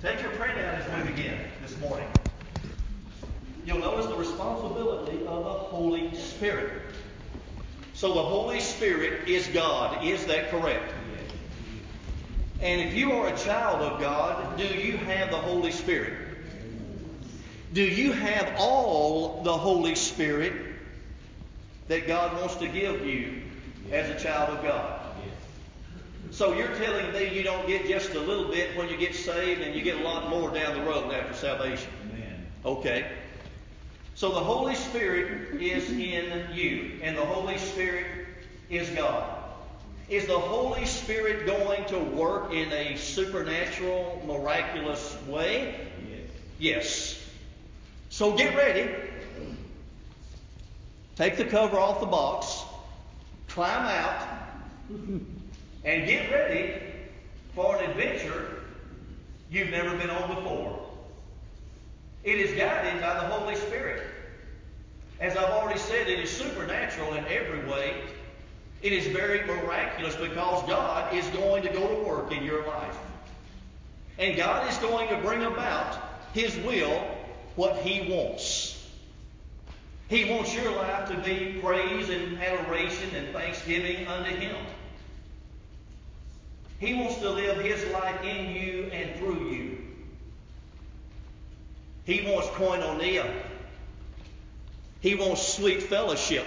Take your printout as we begin this morning. You'll notice the responsibility of the Holy Spirit. So the Holy Spirit is God. Is that correct? And if you are a child of God, do you have the Holy Spirit? Do you have all the Holy Spirit that God wants to give you as a child of God? So you're telling me you don't get just a little bit when you get saved and you get a lot more down the road after salvation? Amen. Okay. So the Holy Spirit is in you, and the Holy Spirit is God. Is the Holy Spirit going to work in a supernatural, miraculous way? Yes. So get ready. Take the cover off the box. Climb out. And get ready for an adventure you've never been on before. It is guided by the Holy Spirit. As I've already said, it is supernatural in every way. It is very miraculous because God is going to go to work in your life. And God is going to bring about His will, what He wants. He wants your life to be praise and adoration and thanksgiving unto Him. He wants to live His life in you and through you. He wants koinonia. He wants sweet fellowship.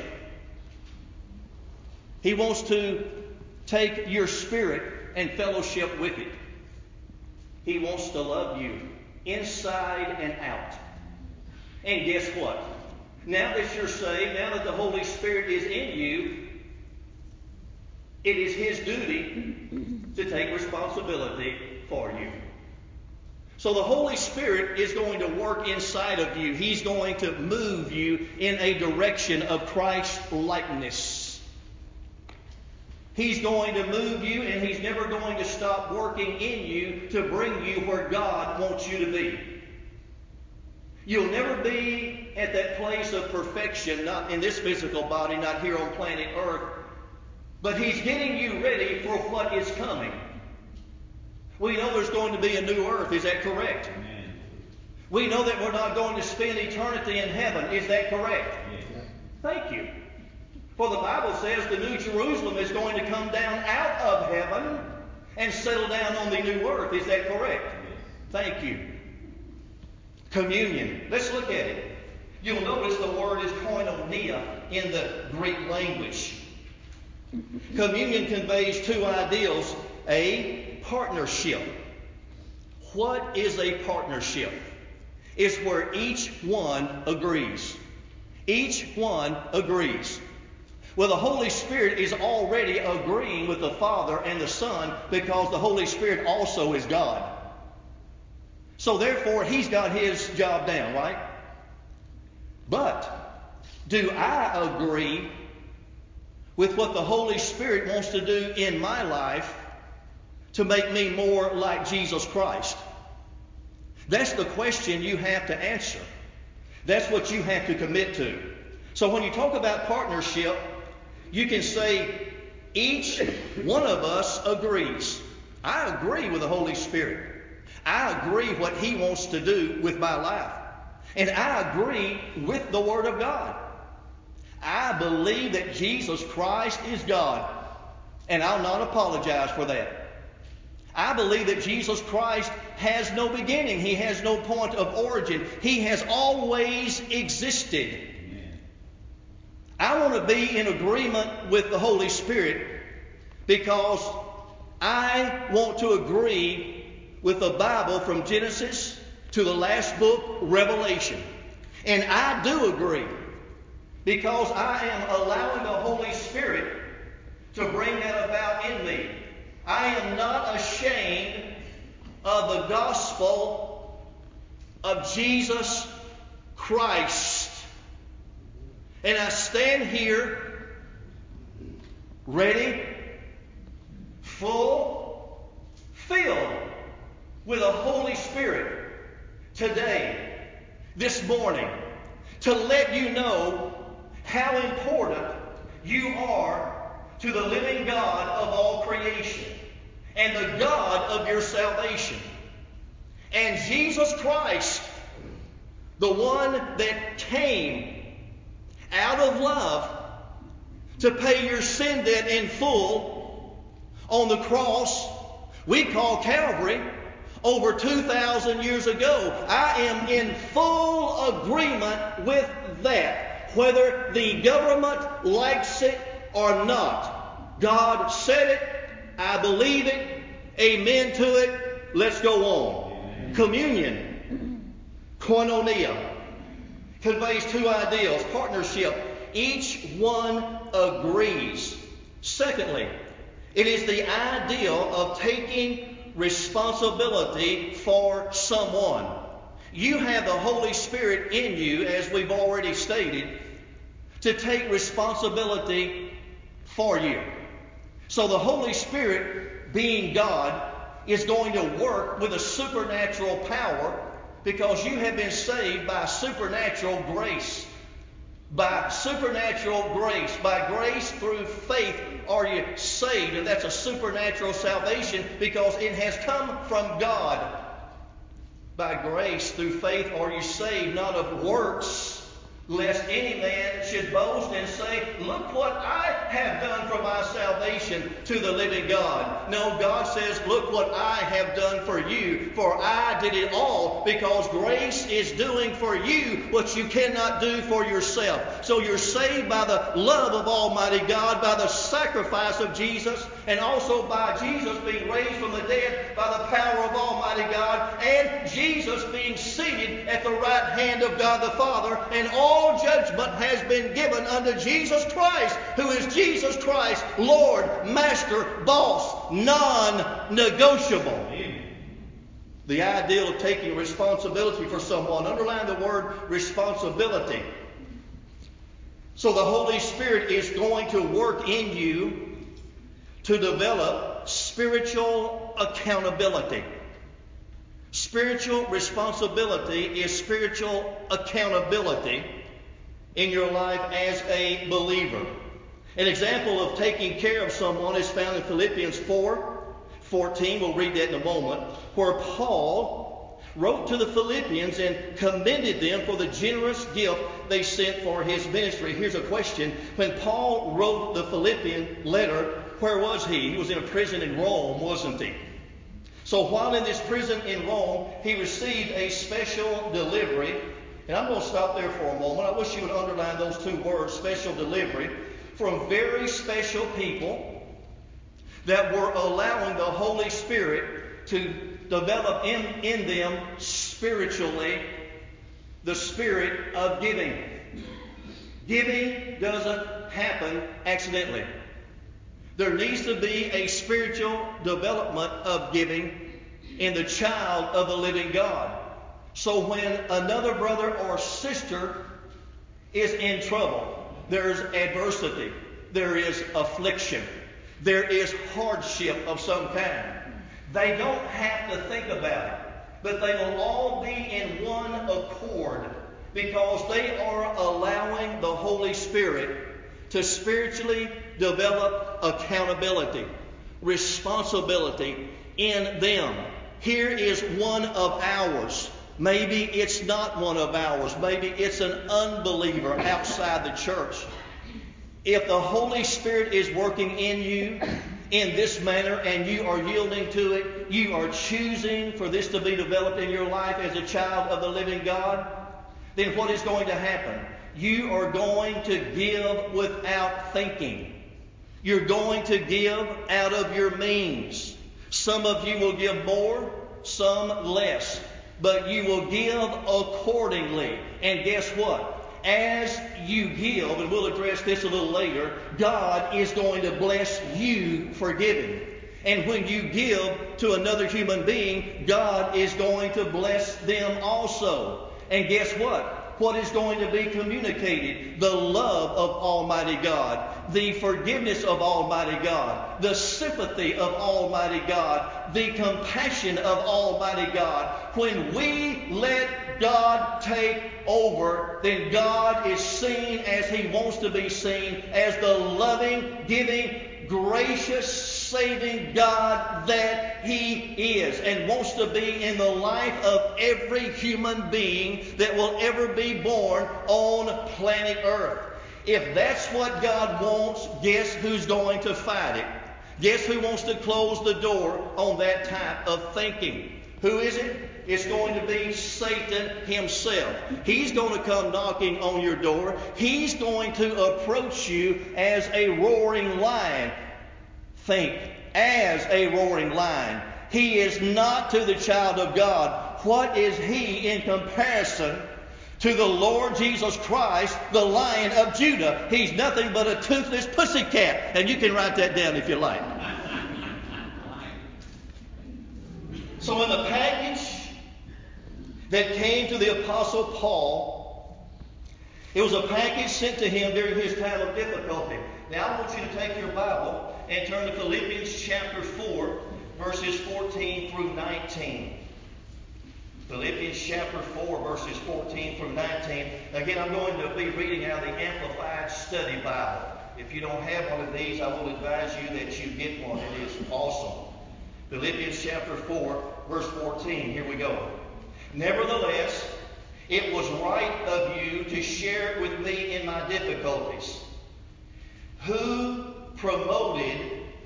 He wants to take your spirit and fellowship with it. He wants to love you inside and out. And guess what? Now that you're saved, now that the Holy Spirit is in you, it is His duty to take responsibility for you. So the Holy Spirit is going to work inside of you. He's going to move you in a direction of Christ-likeness. He's going to move you, and He's never going to stop working in you to bring you where God wants you to be. You'll never be at that place of perfection, not in this physical body, not here on planet Earth, but He's getting you ready for what is coming. We know there's going to be a new earth. Is that correct? Amen. We know that we're not going to spend eternity in heaven. Is that correct? Yes. Thank you. For the Bible says the New Jerusalem is going to come down out of heaven and settle down on the new earth. Is that correct? Yes. Thank you. Communion. Let's look at it. You'll notice the word is koinonia in the Greek language. Communion conveys two ideals. A partnership. What is a partnership? It's where each one agrees. Each one agrees. Well, the Holy Spirit is already agreeing with the Father and the Son because the Holy Spirit also is God. So therefore, He's got His job down, right? But do I agree with what the Holy Spirit wants to do in my life to make me more like Jesus Christ? That's the question you have to answer. That's what you have to commit to. So when you talk about partnership, you can say each one of us agrees. I agree with the Holy Spirit. I agree what He wants to do with my life. And I agree with the Word of God. I believe that Jesus Christ is God. And I'll not apologize for that. I believe that Jesus Christ has no beginning. He has no point of origin. He has always existed. Amen. I want to be in agreement with the Holy Spirit because I want to agree with the Bible from Genesis to the last book, Revelation. And I do agree because I am allowing the Holy Spirit to bring that about in me. I am not ashamed of the gospel of Jesus Christ. And I stand here ready, full, filled with the Holy Spirit today, this morning, to let you know how important you are to the living God of all creation and the God of your salvation. And Jesus Christ, the one that came out of love to pay your sin debt in full on the cross we call Calvary over 2,000 years ago. I am in full agreement with that, whether the government likes it or not. God said it. I believe it. Amen to it. Let's go on. Amen. Communion, koinonia, conveys two ideals: partnership. Each one agrees. Secondly, it is the ideal of taking responsibility for someone. You have the Holy Spirit in you, as we've already stated, to take responsibility for you. So the Holy Spirit, being God, is going to work with a supernatural power, because you have been saved by supernatural grace. By supernatural grace, by grace through faith are you saved. And that's a supernatural salvation, because it has come from God. By grace through faith are you saved, not of works, lest any man should boast and say, look what I have done for my salvation, to the living God. No, God says, look what I have done for you, for I did it all, because grace is doing for you what you cannot do for yourself. So you're saved by the love of Almighty God, by the sacrifice of Jesus, and also by Jesus being raised from the dead by the power of Almighty God, and Jesus being seated at the right hand of God the Father, and all judgment has been given unto Jesus Christ, who is Jesus Christ, Lord, Master, Boss, non-negotiable. The ideal of taking responsibility for someone. Underline the word responsibility. So the Holy Spirit is going to work in you to develop spiritual accountability. Spiritual responsibility is spiritual accountability in your life as a believer. An example of taking care of someone is found in Philippians 4:14. We'll read that in a moment, where Paul wrote to the Philippians and commended them for the generous gift they sent for his ministry. Here's a question. When Paul wrote the Philippian letter, where was he? He was in a prison in Rome, wasn't he? So while in this prison in Rome, he received a special delivery. And I'm going to stop there for a moment. I wish you would underline those two words, special delivery, from very special people that were allowing the Holy Spirit to develop in them spiritually the spirit of giving. Giving doesn't happen accidentally. There needs to be a spiritual development of giving in the child of the living God. So when another brother or sister is in trouble, there's adversity, there is affliction, there is hardship of some kind, they don't have to think about it, but they will all be in one accord, because they are allowing the Holy Spirit to spiritually develop accountability, responsibility in them. Here is one of ours. Maybe it's not one of ours. Maybe it's an unbeliever outside the church. If the Holy Spirit is working in you in this manner and you are yielding to it, you are choosing for this to be developed in your life as a child of the living God, then what is going to happen? You are going to give without thinking. You're going to give out of your means. Some of you will give more, some less. But you will give accordingly. And guess what? As you give, and we'll address this a little later, God is going to bless you for giving. And when you give to another human being, God is going to bless them also. And guess what? What is going to be communicated? The love of Almighty God, the forgiveness of Almighty God, the sympathy of Almighty God, the compassion of Almighty God. When we let God take over, then God is seen as He wants to be seen, as the loving, giving, gracious saving God that He is, and wants to be in the life of every human being that will ever be born on planet Earth. If that's what God wants, guess who's going to fight it? Guess who wants to close the door on that type of thinking? Who is it? It's going to be Satan himself. He's going to come knocking on your door. He's going to approach you as a roaring lion. Think, as a roaring lion. He is not to the child of God. What is he in comparison to the Lord Jesus Christ, the Lion of Judah? He's nothing but a toothless pussycat. And you can write that down if you like. So in the package that came to the Apostle Paul, it was a package sent to him during his time of difficulty. Now I want you to take your Bible and turn to Philippians chapter 4, verses 14 through 19. Philippians chapter 4, verses 14 through 19. Again, I'm going to be reading out of the Amplified Study Bible. If you don't have one of these, I will advise you that you get one. It is awesome. Philippians chapter 4, verse 14. Here we go. Nevertheless, it was right of you to share with me in my difficulties. Who promoted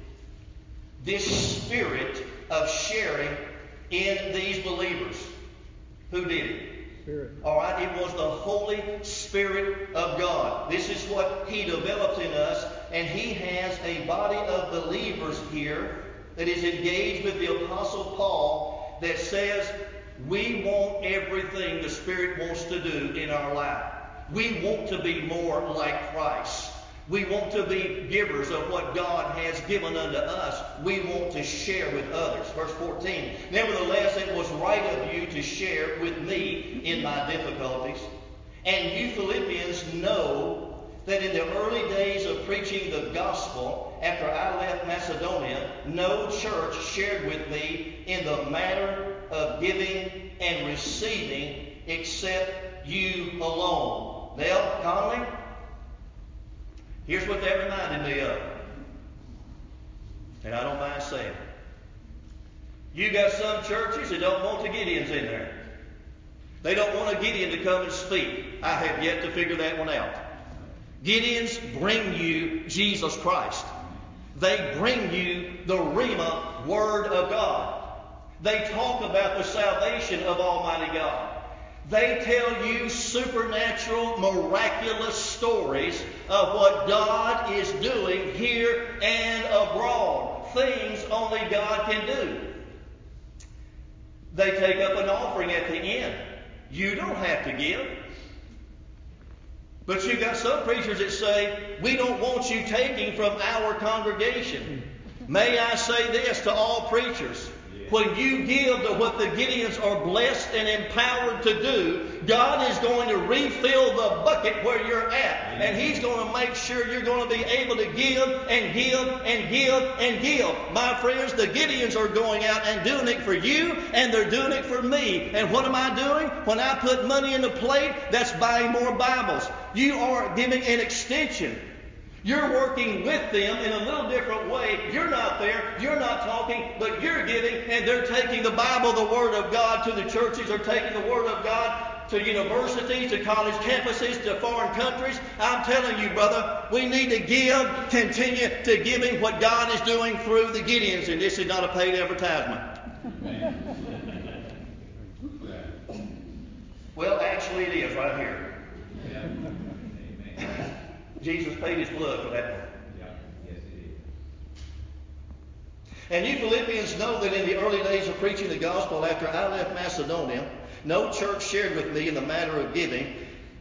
this spirit of sharing in these believers? Who did it? Spirit. All right, it was the Holy Spirit of God. This is what He develops in us, and He has a body of believers here that is engaged with the Apostle Paul that says, we want everything the Spirit wants to do in our life. We want to be more like Christ. We want to be givers of what God has given unto us. We want to share with others. Verse 14. Nevertheless, it was right of you to share with me in my difficulties. And you Philippians know that in the early days of preaching the gospel, after I left Macedonia, no church shared with me in the matter of giving and receiving except you alone. Nell Conley, here's what that reminded me of. And I don't mind saying it. You got some churches that don't want the Gideons in there. They don't want a Gideon to come and speak. I have yet to figure that one out. Gideons bring you Jesus Christ. They bring you the Rhema Word of God. They talk about the salvation of Almighty God. They tell you supernatural, miraculous stories of what God is doing here and abroad. Things only God can do. They take up an offering at the end. You don't have to give. But you got some preachers that say, we don't want you taking from our congregation. May I say this to all preachers. When you give to what the Gideons are blessed and empowered to do, God is going to refill the bucket where you're at. And He's going to make sure you're going to be able to give and give and give and give. My friends, the Gideons are going out and doing it for you, and they're doing it for me. And what am I doing? When I put money in the plate, that's buying more Bibles. You are giving an extension. You're working with them in a little different way. You're not there. You're not talking, but you're giving, and they're taking the Bible, the Word of God, to the churches. They're taking the Word of God to universities, to college campuses, to foreign countries. I'm telling you, brother, we need to give, continue to giving what God is doing through the Gideons, and this is not a paid advertisement. Well, actually it is right here. Jesus paid His blood for that one. Yes, it is. And you Philippians know that in the early days of preaching the gospel, after I left Macedonia, no church shared with me in the matter of giving.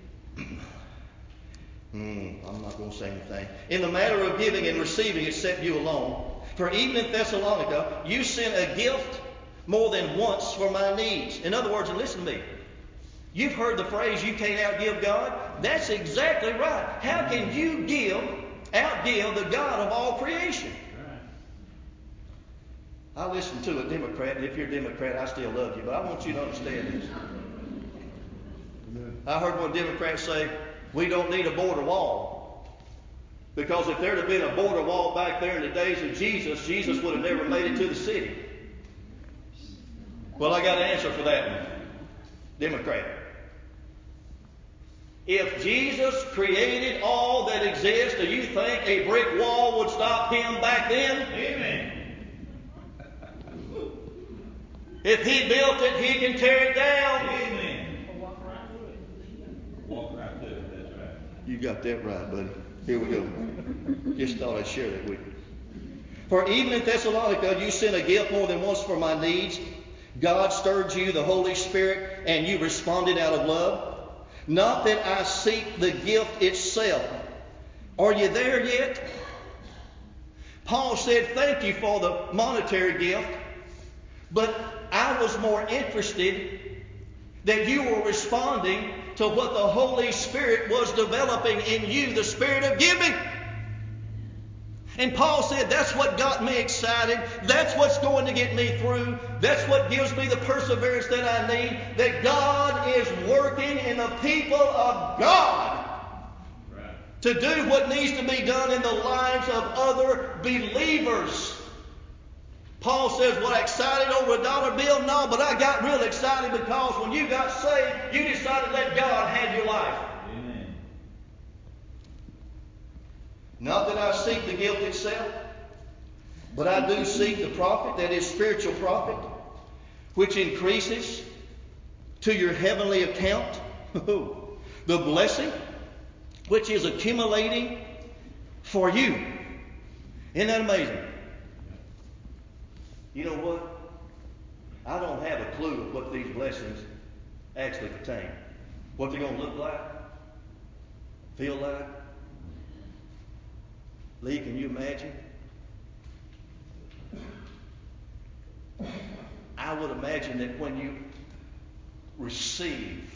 I'm not going to say anything. In the matter of giving and receiving except you alone. For even in Thessalonica, you sent a gift more than once for my needs. In other words, and listen to me. You've heard the phrase, you can't outgive God. That's exactly right. How can you outgive the God of all creation? I listen to a Democrat, and if you're a Democrat, I still love you, but I want you to understand this. I heard one Democrat say, we don't need a border wall Because if there'd have been a border wall back there in the days of Jesus, Jesus would have never made it to the city. Well, I got an answer for that one. Democrat. If Jesus created all that exists, do you think a brick wall would stop him back then? Amen. If he built it, he can tear it down. Amen. Walk right through it. Walk right through it. That's right. You got that right, buddy. Here we go. Just thought I'd share that with you. For even in Thessalonica, you sent a gift more than once for my needs. God stirred you, the Holy Spirit, and you responded out of love. Not that I seek the gift itself. Are you there yet? Paul said, thank you for the monetary gift, but I was more interested that you were responding to what the Holy Spirit was developing in you, the spirit of giving. And Paul said, that's what got me excited. That's what's going to get me through. That's what gives me the perseverance that I need. That God is working in the people of God to do what needs to be done in the lives of other believers. Paul says, well, excited over a dollar bill? No, but I got real excited because when you got saved, you decided to let God have your life. Amen. Not that I seek the gift itself, but I do seek the profit, that is spiritual profit, which increases to your heavenly account. The blessing which is accumulating for you. Isn't that amazing? You know what? I don't have a clue of what these blessings actually pertain. What they're going to look like, feel like. Lee, can you imagine? I would imagine that when you receive,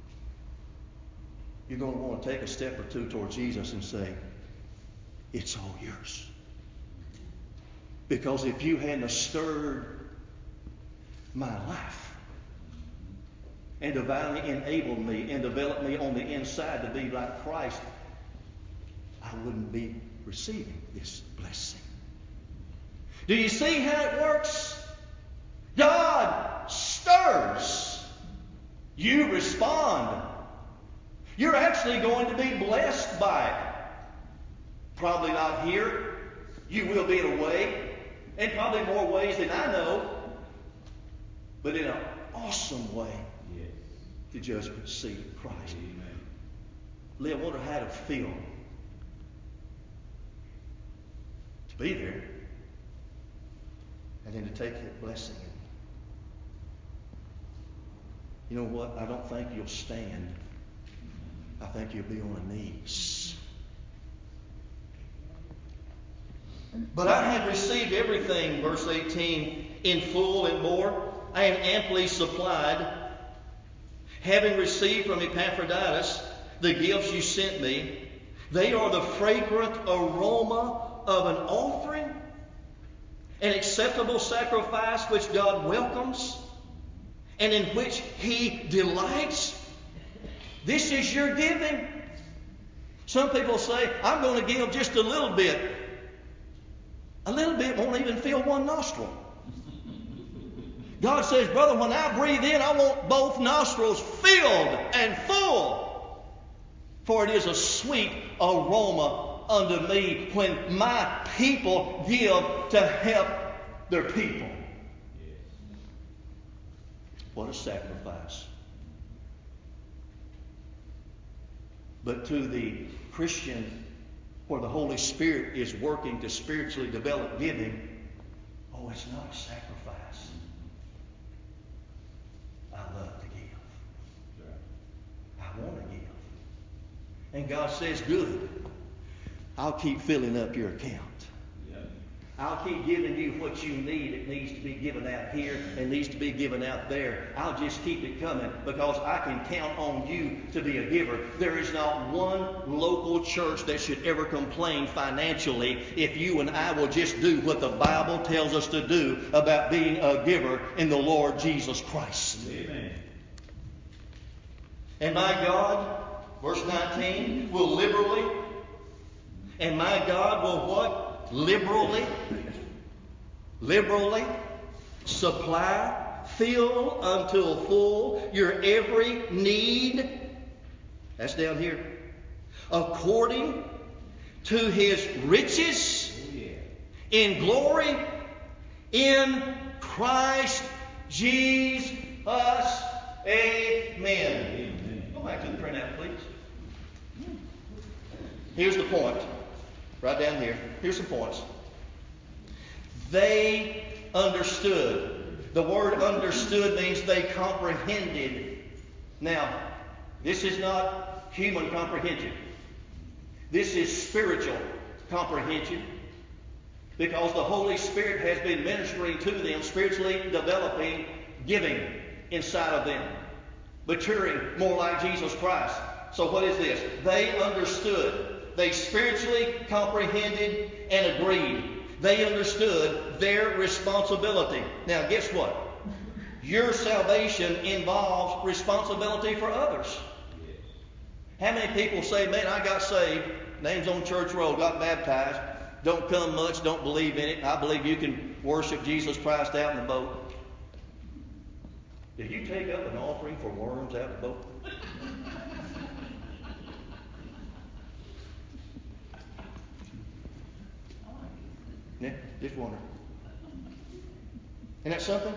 you're going to want to take a step or two toward Jesus and say, it's all yours. Because if you hadn't stirred my life and divinely enabled me and developed me on the inside to be like Christ, I wouldn't be receiving this blessing. Do you see how it works? God stirs. You respond. You're actually going to be blessed by it. Probably not here. You will be in a way, and probably more ways than I know, but in an awesome way. Yes. To just receive Christ. Amen. Lee, I wonder how to feel to be there and then to take that blessing. You know what? I don't think you'll stand. I think you'll be on the knees. But I have received everything, verse 18, in full and more. I am amply supplied, having received from Epaphroditus the gifts you sent me. They are the fragrant aroma of an offering, an acceptable sacrifice which God welcomes and in which He delights. This is your giving. Some people say, I'm going to give just a little bit. A little bit won't even fill one nostril. God says, brother, when I breathe in, I want both nostrils filled and full. For it is a sweet aroma unto me when my people give to help their people. Yes. What a sacrifice. But to the Christian, where the Holy Spirit is working to spiritually develop giving, oh, it's not a sacrifice. I love to give. I want to give. And God says, good. I'll keep filling up your account. I'll keep giving you what you need. It needs to be given out here. It needs to be given out there. I'll just keep it coming because I can count on you to be a giver. There is not one local church that should ever complain financially if you and I will just do what the Bible tells us to do about being a giver in the Lord Jesus Christ. Amen. And my God, verse 19, will liberally And my God will what? Liberally supply, fill until full your every need. That's down here. According to His riches in glory in Christ Jesus. Amen. Go back to the printout, please. Here's the point. Right down here. Here's some points. They understood. The word understood means they comprehended. Now, this is not human comprehension. This is spiritual comprehension. Because the Holy Spirit has been ministering to them, spiritually developing, giving inside of them. Maturing more like Jesus Christ. So what is this? They understood. They spiritually comprehended and agreed. They understood their responsibility. Now, guess what? Your salvation involves responsibility for others. How many people say, man, I got saved, name's on church roll, got baptized, don't come much, don't believe in it. I believe you can worship Jesus Christ out in the boat. Did you take up an offering for worms out in the boat? Yeah, just wondering. Isn't that something?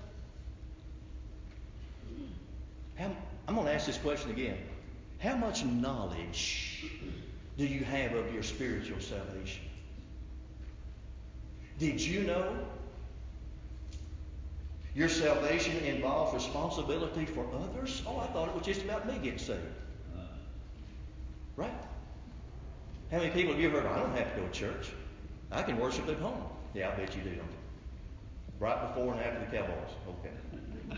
I'm going to ask this question again. How much knowledge do you have of your spiritual salvation? Did you know your salvation involves responsibility for others? Oh, I thought it was just about me getting saved. Right? How many people have you heard, I don't have to go to church. I can worship at home. Yeah, I bet you do, don't you? Right before and after the Cowboys.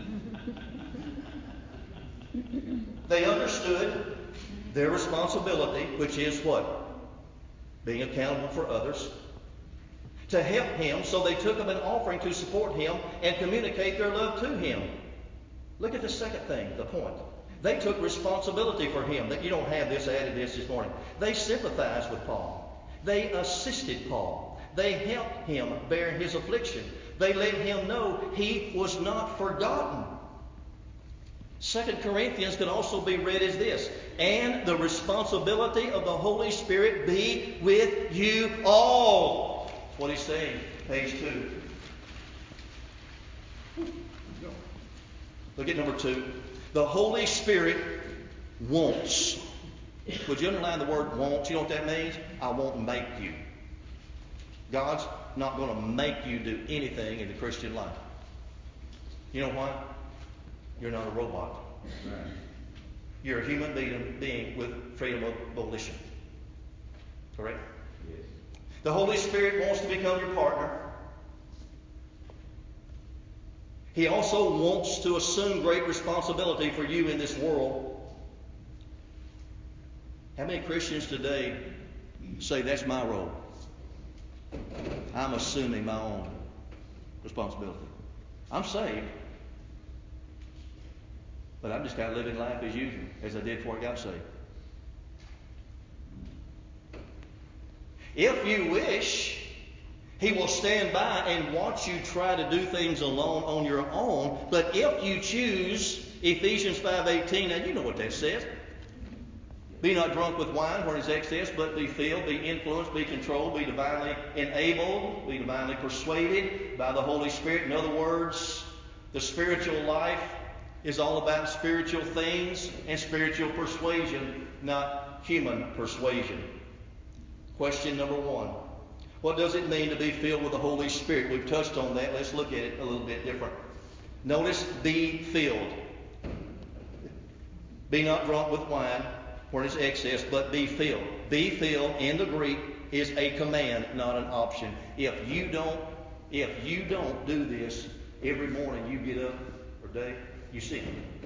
Okay. They understood their responsibility, which is what? Being accountable for others. To help Him, so they took up an offering to support Him and communicate their love to Him. Look at the second thing, the point. They took responsibility for Him. That you don't have this, I added this morning. They sympathized with Paul. They assisted Paul. They helped him bear his affliction. They let him know he was not forgotten. 2 Corinthians can also be read as this. And the responsibility of the Holy Spirit be with you all. That's what he's saying. Page 2. Look at number 2. The Holy Spirit wants. Would you underline the word wants? You know what that means? I won't make you. God's not going to make you do anything in the Christian life. You know why? You're not a robot. Right. You're a human being with freedom of volition. Correct? Yes. The Holy Spirit wants to become your partner. He also wants to assume great responsibility for you in this world. How many Christians today say that's my role? I'm assuming my own responsibility. I'm saved, but I'm just kind of living life as usual, as I did before I got saved. If you wish, He will stand by and watch you try to do things alone on your own. But if you choose Ephesians 5:18, now you know what that says. Be not drunk with wine where is excess, but be filled, be influenced, be controlled, be divinely enabled, be divinely persuaded by the Holy Spirit. In other words, the spiritual life is all about spiritual things and spiritual persuasion, not human persuasion. Question number 1. What does it mean to be filled with the Holy Spirit? We've touched on that. Let's look at it a little bit different. Notice, be filled. Be not drunk with wine where it's excess, but be filled. Be filled in the Greek is a command, not an option. If you don't do this every morning you get up or day, you sin.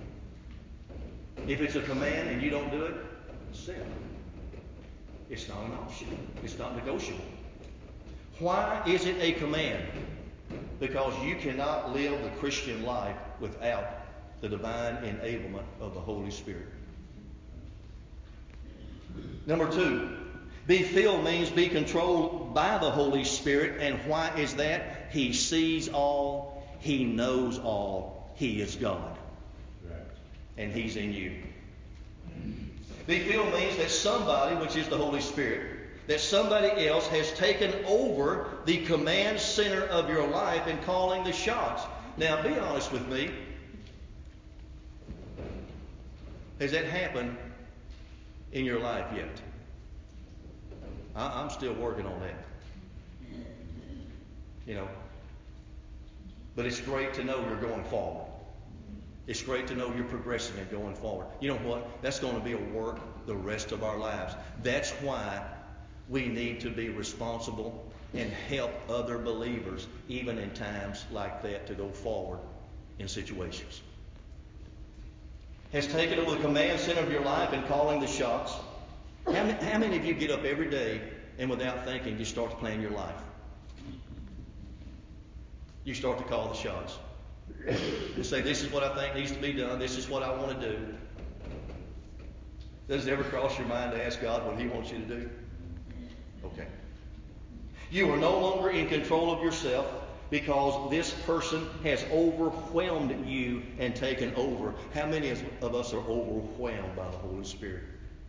If it's a command and you don't do it, it's sin. It's not an option. It's not negotiable. Why is it a command? Because you cannot live the Christian life without the divine enablement of the Holy Spirit. Number 2, Be filled means be controlled by the Holy Spirit. And why is that? He sees all. He knows all. He is God. Right. And He's in you. Be filled means that somebody, which is the Holy Spirit, that somebody else has taken over the command center of your life and calling the shots. Now, be honest with me. Has that happened in your life yet? I'm still working on that. You know. But it's great to know you're going forward. It's great to know you're progressing and going forward. You know what? That's going to be a work the rest of our lives. That's why we need to be responsible and help other believers, even in times like that, to go forward in situations. Has taken over the command center of your life and calling the shots. How many of you get up every day and without thinking you start to plan your life? You start to call the shots. You say, this is what I think needs to be done. This is what I want to do. Does it ever cross your mind to ask God what He wants you to do? Okay. You are no longer in control of yourself because this person has overwhelmed you and taken over. How many of us are overwhelmed by the Holy Spirit?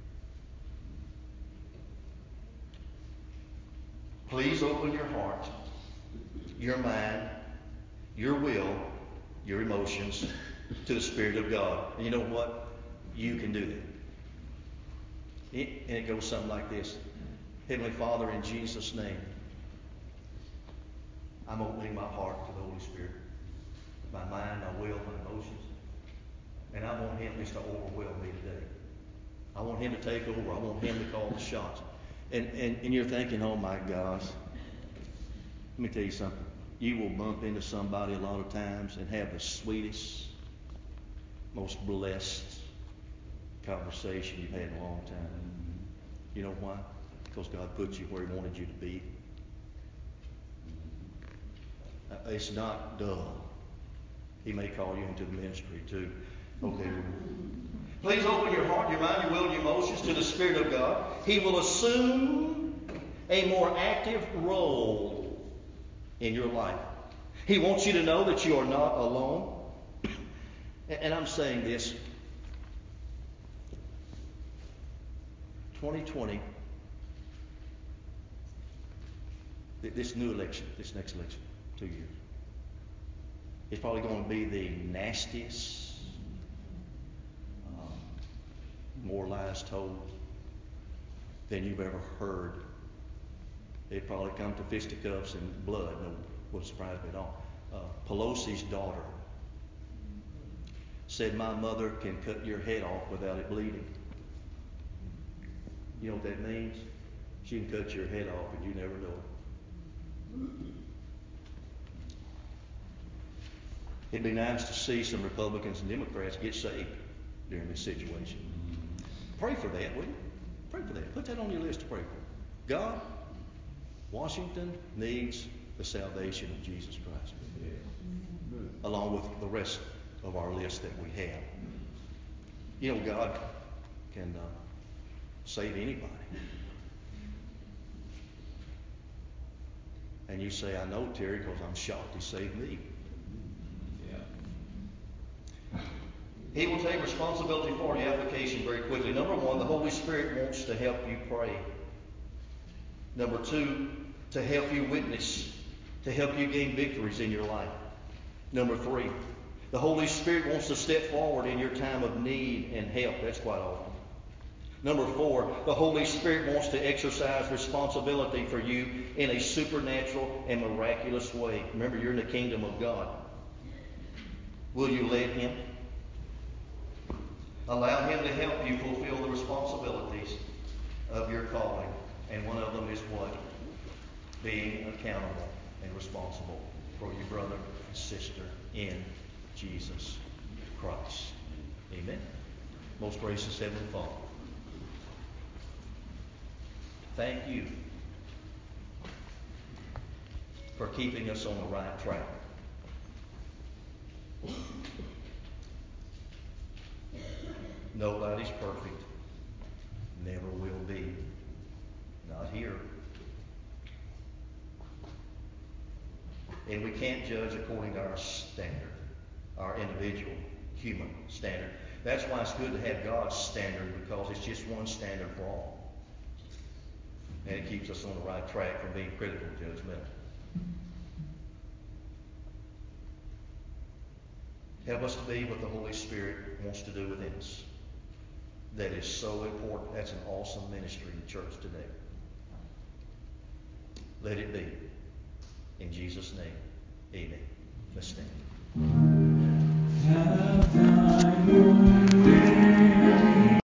Please open your heart, your mind, your will, your emotions to the Spirit of God. And you know what? You can do that. And it goes something like this. Heavenly Father, in Jesus' name, I'm opening my heart to the Holy Spirit. My mind, my will, my emotions. And I want Him just to overwhelm me today. I want Him to take over. I want Him to call the shots. And you're thinking, oh my gosh. Let me tell you something. You will bump into somebody a lot of times and have the sweetest, most blessed conversation you've had in a long time. You know why? Because God put you where He wanted you to be. It's not dull. He may call you into the ministry too. Okay. Please open your heart, your mind, your will, and your emotions to the Spirit of God. He will assume a more active role in your life. He wants you to know that you are not alone. And I'm saying this. 2020, this new election, this next election, 2 years, it's probably going to be the nastiest, more lies told than you've ever heard. It probably come to fisticuffs and blood. No, wouldn't surprise me at all. Pelosi's daughter said, my mother can cut your head off without it bleeding. You know what that means? She can cut your head off and you never know it. It'd be nice to see some Republicans and Democrats get saved during this situation. Pray for that, will you? Pray for that. Put that on your list to pray for. God, Washington needs the salvation of Jesus Christ. Along with the rest of our list that we have. You know, God can save anybody. And you say, I know, Terry, because I'm shocked He saved me. He will take responsibility for the application very quickly. Number one, the Holy Spirit wants to help you pray. Number two, to help you witness, to help you gain victories in your life. Number three, the Holy Spirit wants to step forward in your time of need and help. That's quite often. Number four, the Holy Spirit wants to exercise responsibility for you in a supernatural and miraculous way. Remember, you're in the kingdom of God. Will you let Him? Allow Him to help you fulfill the responsibilities of your calling. And one of them is what? Being accountable and responsible for your brother and sister in Jesus Christ. Amen. Most gracious Heavenly Father, thank You for keeping us on the right track. Nobody's perfect. Never will be. here. And we can't judge according to our standard, our individual human standard. That's why it's good to have God's standard, because it's just one standard for all. And it keeps us on the right track from being critical and judgmental. Help us to be what the Holy Spirit wants to do within us. That is so important. That's an awesome ministry in the church today. Let it be. In Jesus' name, amen. Let's stand.